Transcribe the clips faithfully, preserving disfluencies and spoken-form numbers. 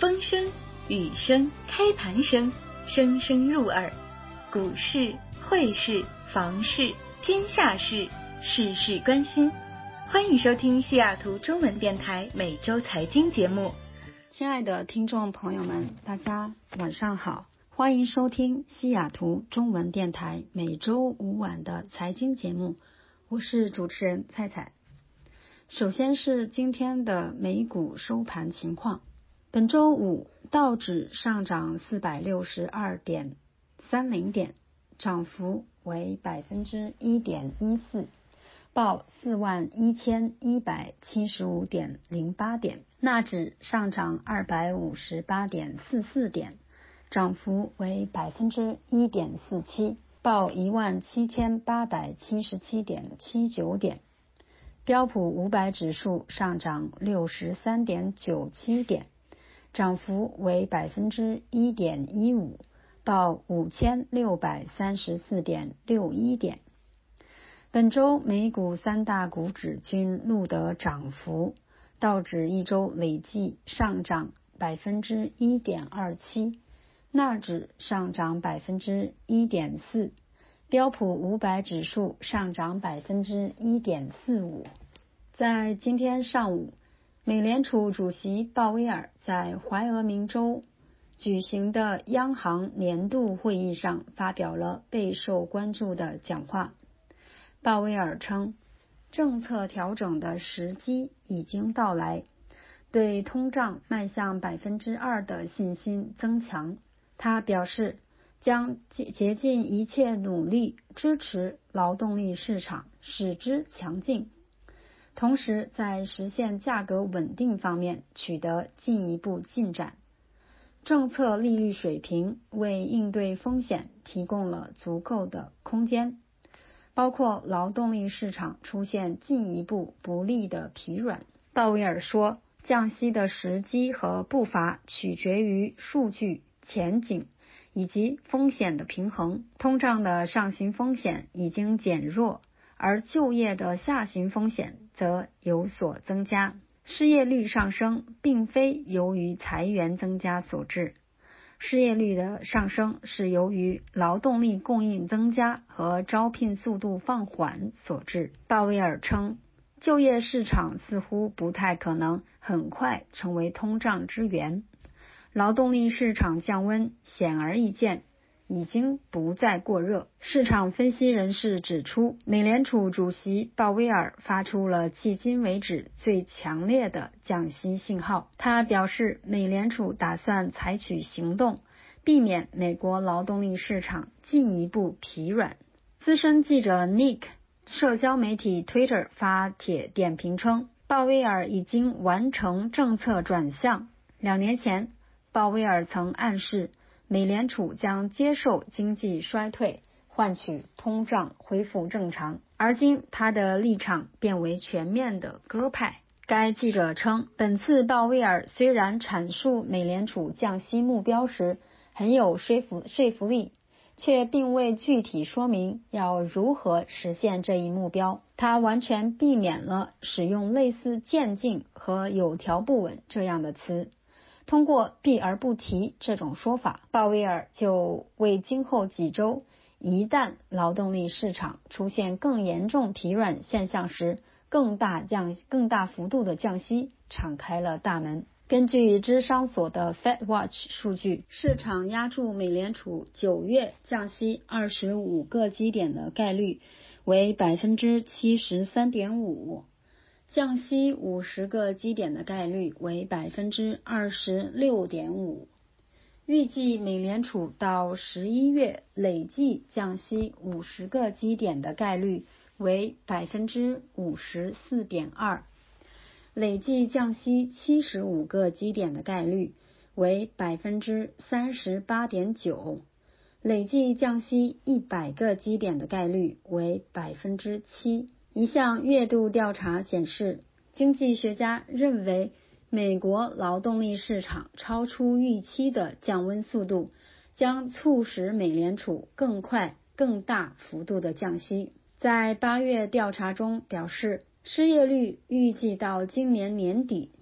风声、雨声、开盘声，声声入耳。股市、汇市、房市，天下事，事事关心。欢迎收听西雅图中文电台每周财经节目。 亲爱的听众朋友们，大家晚上好，欢迎收听西雅图中文电台每周五晚的财经节目，我是主持人蔡彩。首先是今天的美股收盘情况。本周五，道指上涨四百六十二点三零点，涨幅为百分之一点一四，报四万一千一百七十五点零八点。纳指上涨二百五十八点四四点，涨幅为百分之一点四七，报一万七千八百七十七点七九点。标普五百指数上涨六十三点九七点，涨幅为百分之一点一五，报五千六百三十四点六一点。本周美股三大股指均录得涨幅，道指一周累计上涨百分之一点二七，纳指上涨百分之一点四，标普五百指数上涨百分之一点四五。在今天上午，美联储主席鲍威尔在怀俄明州举行的央行年度会议上发表了备受关注的讲话。鲍威尔称，政策调整的时机已经到来，对通胀迈向百分之二的信心增强。他表示，将竭尽一切努力支持劳动力市场，使之强劲，同时在实现价格稳定方面取得进一步进展。政策利率水平为应对风险提供了足够的空间，包括劳动力市场出现进一步不利的疲软。鲍威尔说，降息的时机和步伐取决于数据、前景以及风险的平衡。通胀的上行风险已经减弱，而就业的下行风险则有所增加。失业率上升并非由于裁员增加所致，失业率的上升是由于劳动力供应增加和招聘速度放缓所致。鲍威尔称，就业市场似乎不太可能很快成为通胀之源，劳动力市场降温显而易见，已经不再过热。市场分析人士指出，美联储主席鲍威尔发出了迄今为止最强烈的降息信号。他表示，美联储打算采取行动，避免美国劳动力市场进一步疲软。资深记者 Nick 社交媒体 Twitter 发帖点评称，鲍威尔已经完成政策转向。两年前，鲍威尔曾暗示美联储将接受经济衰退，换取通胀恢复正常，而今他的立场变为全面的鸽派。该记者称，本次鲍威尔虽然阐述美联储降息目标时很有说服说服力，却并未具体说明要如何实现这一目标。他完全避免了使用类似渐进和有条不紊这样的词，通过避而不提这种说法，鲍威尔就为今后几周一旦劳动力市场出现更严重疲软现象时，更大降更大幅度的降息敞开了大门。根据芝商所的 Fed Watch 数据，市场押注美联储九月降息二十五个基点的概率为 百分之七十三点五，降息五十个基点的概率为 百分之二十六点五， 预计美联储到十一月累计降息五十个基点的概率为 百分之五十四点二， 累计降息七十五个基点的概率为 百分之三十八点九， 累计降息一百个基点的概率为 百分之七。一项月度调查显示，经济学家认为美国劳动力市场超出预期的降温速度将促使美联储更快、更大幅度的降息。在八月调查中表示，失业率预计到今年年底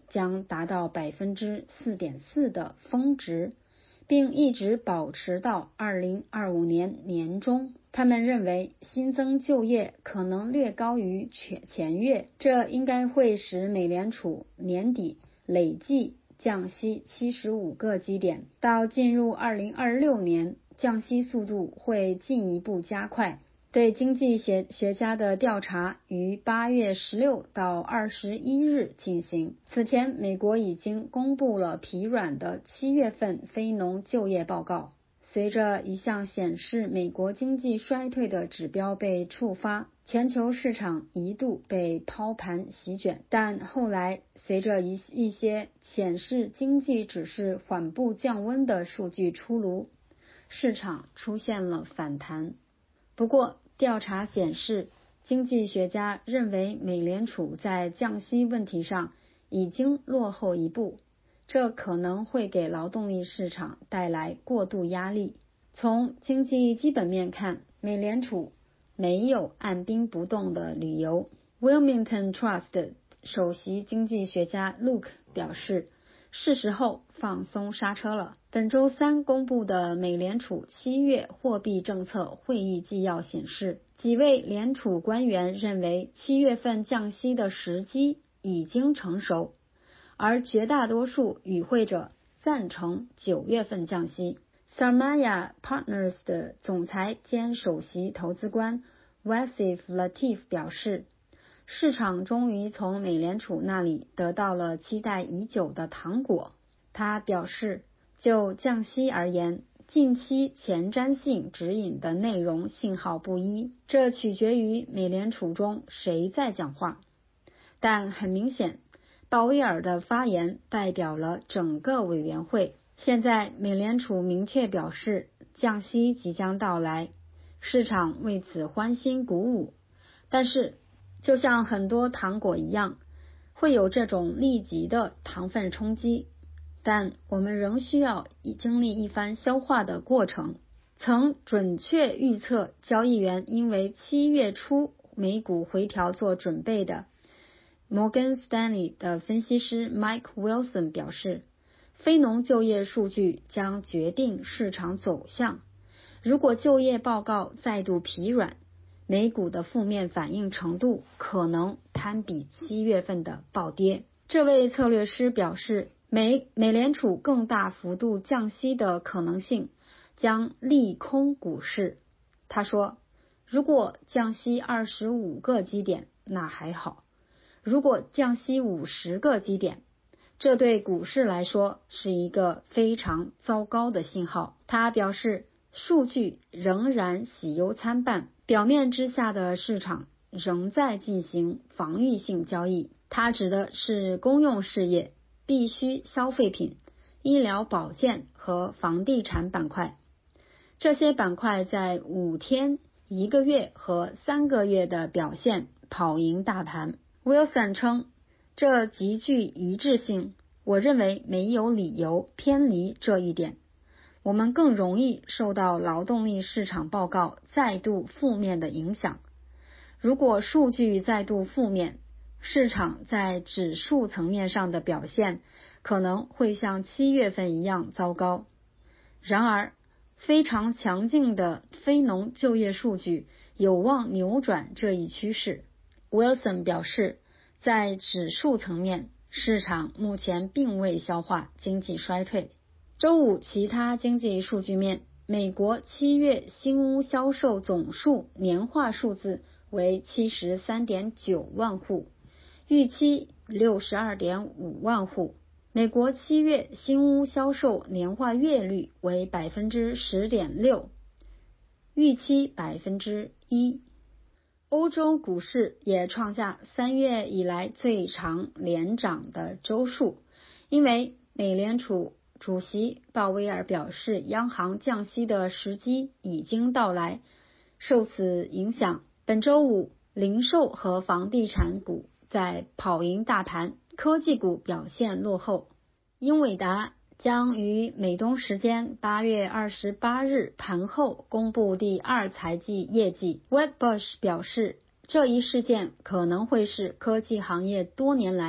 将达到 百分之四点四 的峰值，并一直保持到二零二五年年中。他们认为新增就业可能略高于前月，这应该会使美联储年底累计降息七十五个基点，到进入二零二六年，降息速度会进一步加快。对经济学学家的调查于八月十六到二十一日进行。此前，美国已经公布了疲软的七月份非农就业报告。随着一项显示美国经济衰退的指标被触发，全球市场一度被抛盘席卷，但后来随着一一些显示经济只是缓步降温的数据出炉，市场出现了反弹。不过，调查显示，经济学家认为美联储在降息问题上已经落后一步，这可能会给劳动力市场带来过度压力。从经济基本面看，美联储没有按兵不动的理由。Wilmington Trust 首席经济学家 Luke 表示，是时候放松刹车了。本周三公布的美联储七月货币政策会议纪要显示，几位联储官员认为七月份降息的时机已经成熟，而绝大多数与会者赞成九月份降息。Sarmaya Partners 的总裁兼首席投资官 Wasif Latif 表示，市场终于从美联储那里得到了期待已久的糖果。他表示，就降息而言，近期前瞻性指引的内容信号不一，这取决于美联储中谁在讲话。但很明显，鲍威尔的发言代表了整个委员会。现在美联储明确表示降息即将到来，市场为此欢欣鼓舞。但是就像很多糖果一样，会有这种立即的糖分冲击，但我们仍需要经历一番消化的过程。曾准确预测交易员因为七月初美股回调做准备的摩根斯丹利的分析师 Mike Wilson 表示，非农就业数据将决定市场走向。如果就业报告再度疲软，美股的负面反应程度可能堪比七月份的暴跌。这位策略师表示，美美联储更大幅度降息的可能性将利空股市。他说，如果降息二十五个基点，那还好；如果降息五十个基点，这对股市来说是一个非常糟糕的信号。他表示，数据仍然喜忧参半，表面之下的市场仍在进行防御性交易。他指的是公用事业、必需消费品、医疗保健和房地产板块。这些板块在五天、一个月和三个月的表现跑赢大盘。Wilson 称，这极具一致性，我认为没有理由偏离这一点。我们更容易受到劳动力市场报告再度负面的影响。如果数据再度负面，市场在指数层面上的表现可能会像七月份一样糟糕。然而，非常强劲的非农就业数据有望扭转这一趋势。Wilson 表示，在指数层面，市场目前并未消化经济衰退。周五其他经济数据面，美国七月新屋销售总数年化数字为 七十三点九万户，预期 六十二点五万户。美国七月新屋销售年化月率为 百分之十点六， 预期 百分之一。欧洲股市也创下三月以来最长连涨的周数，因为美联储主席鲍威尔表示，央行降息的时机已经到来。受此影响，本周五零售和房地产股在跑赢大盘，科技股表现落后。英伟达将于美东时间八月二十八日盘后公布第二财季业绩。Wedbush 表示，这一事件可能会是科技行业多年来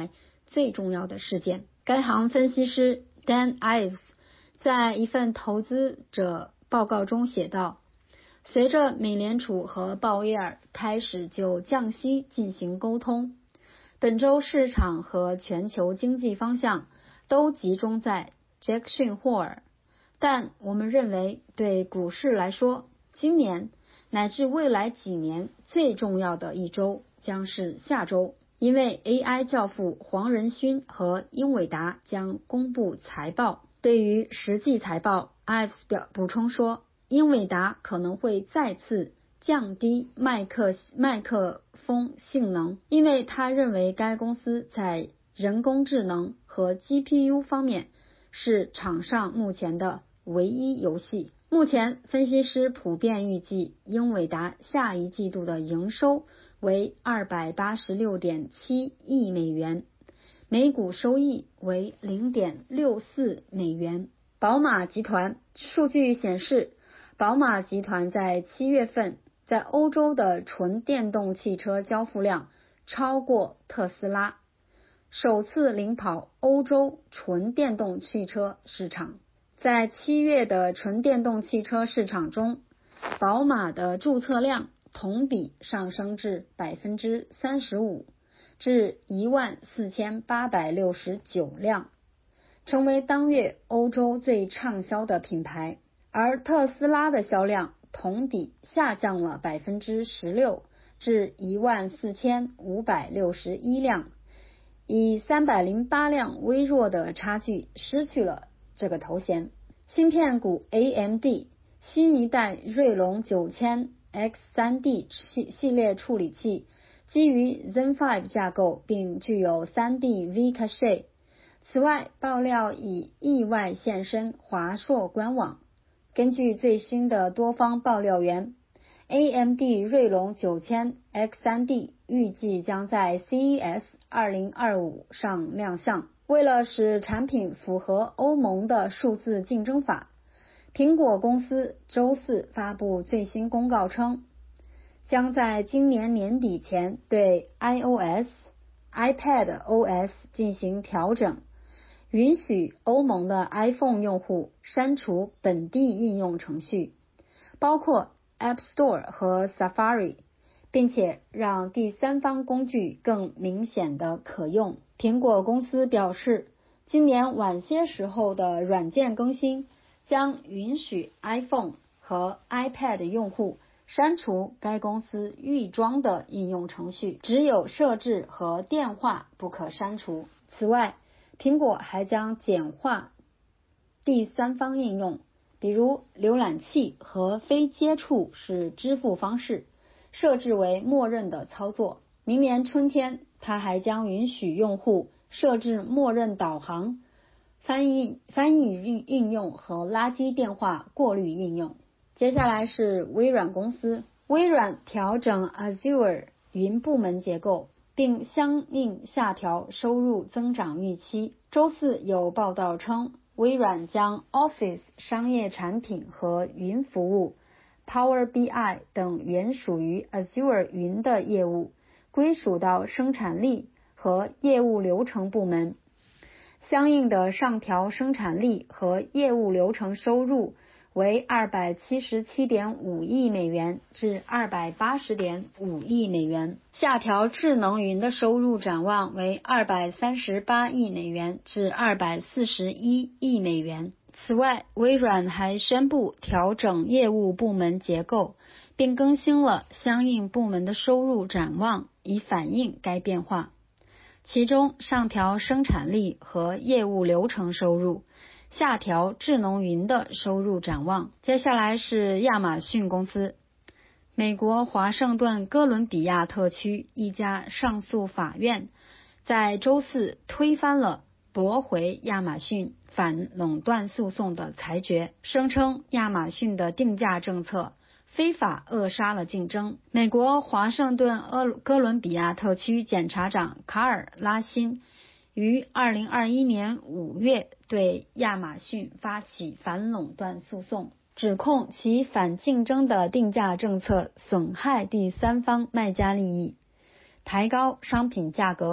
最重要的事件。该行分析师 Dan Ives 在一份投资者报告中写道，随着美联储和鲍威尔开始就降息进行沟通，本周市场和全球经济方向都集中在杰克逊霍尔，但我们认为对股市来说，今年乃至未来几年最重要的一周将是下周，因为 A I 教父黄仁勋和英伟达将公布财报。对于实际财报， Ives 表补充说，英伟达可能会再次降低麦克麦克风性能，因为他认为该公司在人工智能和 G P U 方面是场上目前的唯一游戏。目前分析师普遍预计英伟达下一季度的营收为 二百八十六点七亿美元，每股收益为 零点六四美元。宝马集团数据显示，宝马集团在七月份在欧洲的纯电动汽车交付量超过特斯拉，首次领跑欧洲纯电动汽车市场。在七月的纯电动汽车市场中，宝马的注册量同比上升至 百分之三十五， 至一万四千八百六十九辆，成为当月欧洲最畅销的品牌。而特斯拉的销量同比下降了 百分之十六， 至一万四千五百六十一辆，以三百零八辆微弱的差距失去了这个头衔。芯片股 A M D 新一代锐龙 九千 X 三 D 系系列处理器基于 Zen 五 架构，并具有 三 D V Cache。 此外，爆料已意外现身华硕官网。根据最新的多方爆料源， A M D 锐龙 九千 X 三 D 预计将在 C E S 二零二五上亮相。为了使产品符合欧盟的数字竞争法，苹果公司周四发布最新公告称，将在今年年底前对 iOS、iPad O S 进行调整，允许欧盟的 iPhone 用户删除本地应用程序，包括 App Store 和 Safari， 并且让第三方工具更明显的可用。苹果公司表示，今年晚些时候的软件更新将允许 iPhone 和 iPad 用户删除该公司预装的应用程序，只有设置和电话不可删除。此外，苹果还将简化第三方应用，比如浏览器和非接触式支付方式，设置为默认的操作。明年春天，它还将允许用户设置默认导航、翻译翻译应应用和垃圾电话过滤应用。接下来是微软公司，微软调整 Azure 云部门结构，并相应下调收入增长预期。周四有报道称，微软将 Office 商业产品和云服务、Power B I 等原属于 Azure 云的业务归属到生产力和业务流程部门，相应的上调生产力和业务流程收入为 二百七十七点五亿美元至 二百八十点五亿美元，下调智能云的收入展望为二百三十八亿美元至二百四十一亿美元。此外，微软还宣布调整业务部门结构，并更新了相应部门的收入展望，以反映该变化。其中，上调生产力和业务流程收入，下调智能云的收入展望。接下来是亚马逊公司。美国华盛顿哥伦比亚特区一家上诉法院在周四推翻了驳回亚马逊反垄断诉讼的裁决，声称亚马逊的定价政策非法扼杀了竞争。美国华盛顿哥伦比亚特区检察长卡尔拉辛于二零二一年五月对亚马逊发起反垄断诉讼，指控其反竞争的定价政策损害第三方卖家利益，抬高商品价格，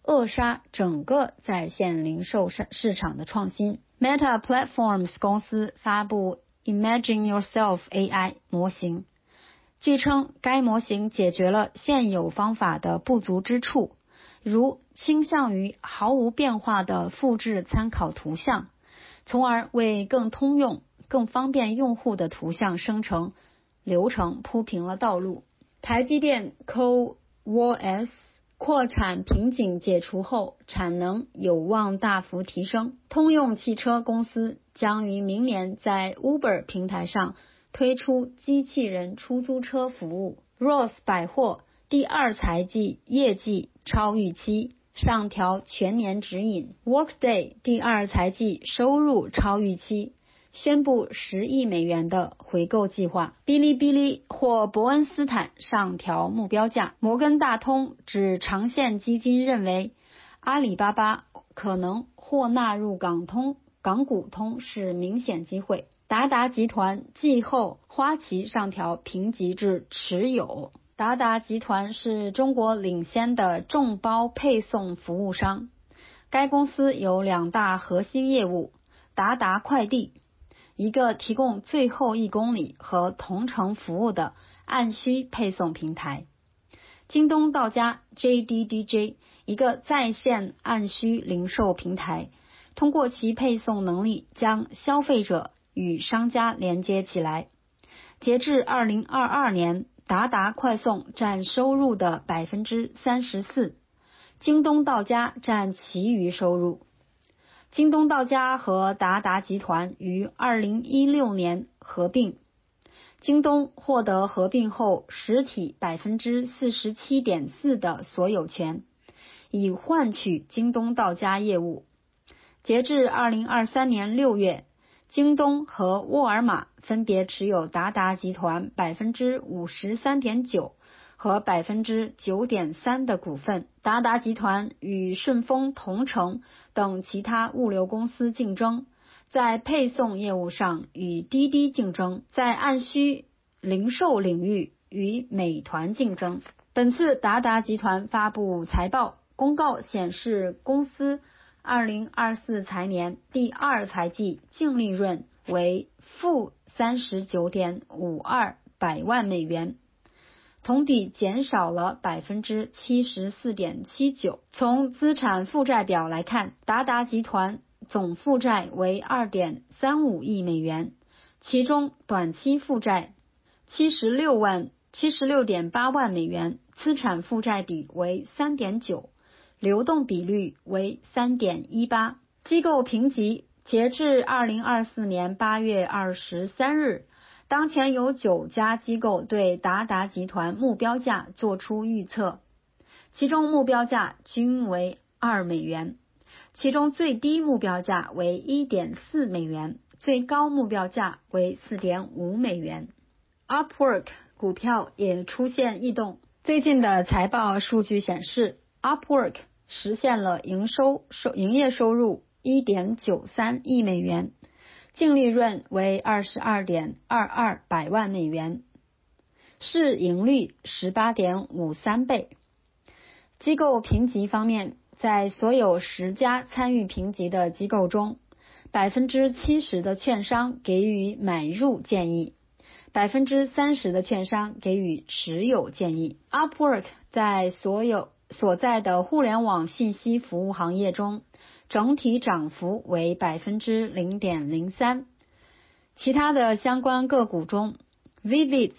扼杀整个在线零售市场的创新。Meta Platforms 公司发布 Imagine Yourself A I 模型，据称该模型解决了现有方法的不足之处，如倾向于毫无变化的复制参考图像，从而为更通用、更方便用户的图像生成流程铺平了道路。台积电 C O W S 扩产瓶颈解除后，产能有望大幅提升。通用汽车公司将于明年在 Uber 平台上推出机器人出租车服务。Ross 百货第二财季业绩超预期，上调全年指引。Workday 第二财季收入超预期，宣布十亿美元的回购计划。哔哩哔哩或伯恩斯坦上调目标价。摩根大通指长线基金认为阿里巴巴可能或纳入港通港股通是明显机会。达达集团继后花旗上调评级至持有。达达集团是中国领先的众包配送服务商，该公司有两大核心业务，达达快递，一个提供最后一公里和同城服务的按需配送平台，京东到家 J D D J， 一个在线按需零售平台，通过其配送能力将消费者与商家连接起来。截至二零二二年，达达快送占收入的 百分之三十四， 京东到家占其余收入。京东到家和达达集团于二零一六年合并，京东获得合并后实体 百分之四十七点四 的所有权，以换取京东到家业务。截至二零二三年六月，京东和沃尔玛分别持有达达集团 百分之五十三点九 和 百分之九点三 的股份。达达集团与顺丰、同城等其他物流公司竞争，在配送业务上与滴滴竞争，在按需零售领域与美团竞争。本次达达集团发布财报，公告显示公司二零二四财年第二财季净利润为负 三十九点五二百万美元，同比减少了 百分之七十四点七九。 从资产负债表来看，达达集团总负债为 二点三五亿美元，其中短期负债七十六万 七十六点八万美元，资产负债比为 三点九，流动比率为 三点一八。 机构评级，截至二零二四年八月二十三日，当前有九家机构对达达集团目标价做出预测，其中目标价均为二美元，其中最低目标价为 一点四美元，最高目标价为 四点五美元。 Upwork 股票也出现异动。最近的财报数据显示， Upwork实现了营收收营业收入 一点九三亿美元，净利润为 二十二点二二百万美元，市盈率 十八点五三倍。机构评级方面，在所有十家参与评级的机构中， 百分之七十 的券商给予买入建议， 百分之三十 的券商给予持有建议。 Upwork 在所有所在的互联网信息服务行业中，整体涨幅为 百分之零点零三。 其他的相关个股中， Vivid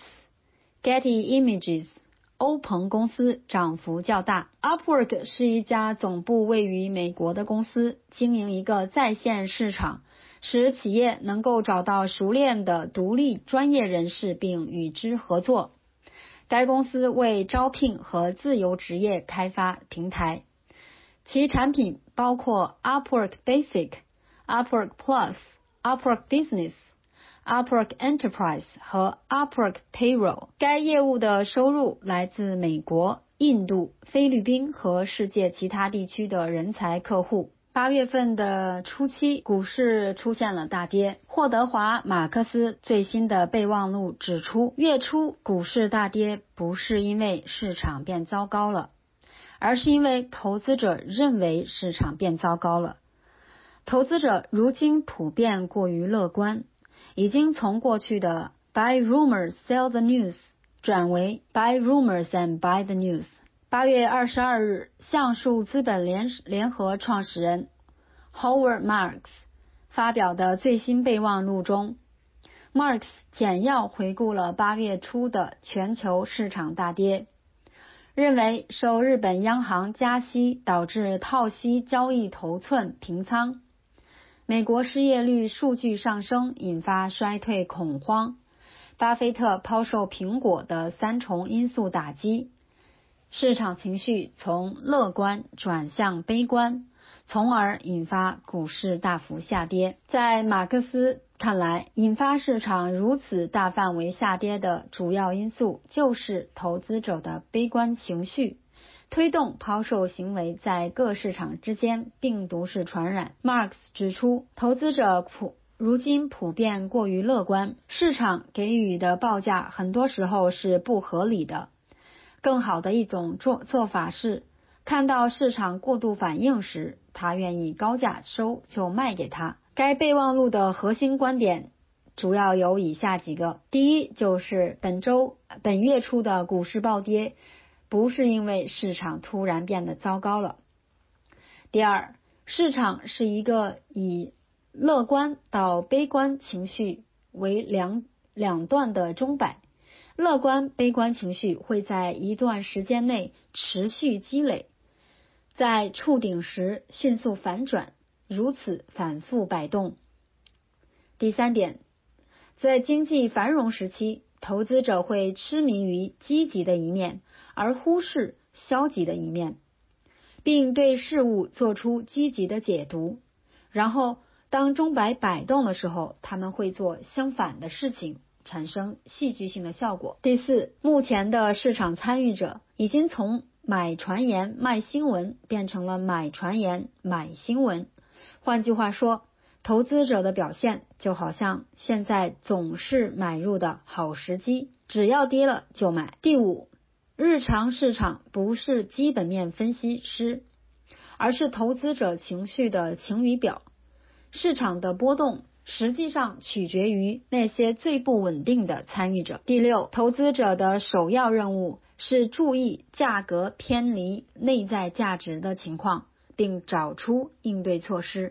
Seats、Getty Images、欧鹏公司涨幅较大。 Upwork 是一家总部位于美国的公司，经营一个在线市场，使企业能够找到熟练的独立专业人士并与之合作。该公司为招聘和自由职业开发平台，其产品包括 Upwork Basic、Upwork Plus、Upwork Business、Upwork Enterprise 和 Upwork Payroll。 该业务的收入来自美国、印度、菲律宾和世界其他地区的人才客户。八月份的初期，股市出现了大跌。霍德华·马克思最新的备忘录指出，月初股市大跌不是因为市场变糟糕了， 而是因为投资者认为市场变糟糕了。投资者如今普遍过于乐观，已经从过去的 Buy rumors, sell the news 转为 Buy rumors and buy the news。 八月二十二日，橡树资本联联合创始人 Howard Marks 发表的最新备忘录中， Marks 简要回顾了八月初的全球市场大跌，认为受日本央行加息导致套息交易头寸平仓，美国失业率数据上升引发衰退恐慌，巴菲特抛售苹果的三重因素打击，市场情绪从乐观转向悲观，从而引发股市大幅下跌。在马克思看来，引发市场如此大范围下跌的主要因素就是投资者的悲观情绪，推动抛售行为在各市场之间病毒式传染。 Marks 指出，投资者普如今普遍过于乐观，市场给予的报价很多时候是不合理的。更好的一种做做法是，看到市场过度反应时，他愿意高价收就卖给他。该备忘录的核心观点主要有以下几个：第一，就是本周本月初的股市暴跌不是因为市场突然变得糟糕了。第二，市场是一个以乐观到悲观情绪为两两段的钟摆，乐观悲观情绪会在一段时间内持续积累，在触顶时迅速反转，如此反复摆动。第三点，在经济繁荣时期，投资者会痴迷于积极的一面，而忽视消极的一面，并对事物做出积极的解读，然后当钟摆摆动的时候，他们会做相反的事情，产生戏剧性的效果。第四，目前的市场参与者已经从买传言卖新闻变成了买传言买新闻。换句话说，投资者的表现就好像现在总是买入的好时机，只要跌了就买。第五，日常市场不是基本面分析师，而是投资者情绪的晴雨表。市场的波动实际上取决于那些最不稳定的参与者。第六，投资者的首要任务是注意价格偏离内在价值的情况，并找出应对措施。